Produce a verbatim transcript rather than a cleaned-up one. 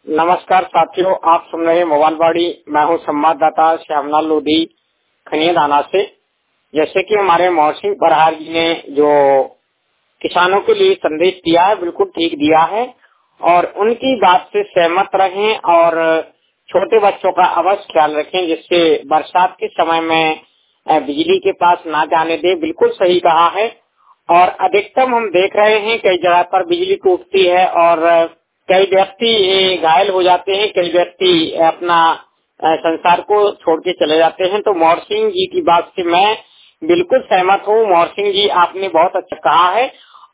नमस्कार साथियों, आप सुन रहे हैं मोबाइल बाड़ी। मैं हूं संवाददाता श्यामलाल लोधी खनियादाना से। जैसे कि हमारे मोहसिन बरहार जी ने जो किसानों के लिए संदेश दिया है, बिल्कुल ठीक दिया है और उनकी बात से सहमत रहें और छोटे बच्चों का अवश्य ख्याल रखें, जिससे बरसात के समय में अ, बिजली के पास ना जाने दें। बिल्कुल सही कहा है। और अधिकतम हम देख रहे हैं कई जगह पर बिजली टूटती है और कई व्यक्ति अ, घायल हो जाते हैं, कई व्यक्ति अपना अ, संसार को छोड़ के चले जाते हैं। तो मोहर सिंह जी की बात से मैं बिल्कुल सहमत हूँ। मोहर सिंह जी, आपने बहुत अच्छा कहा है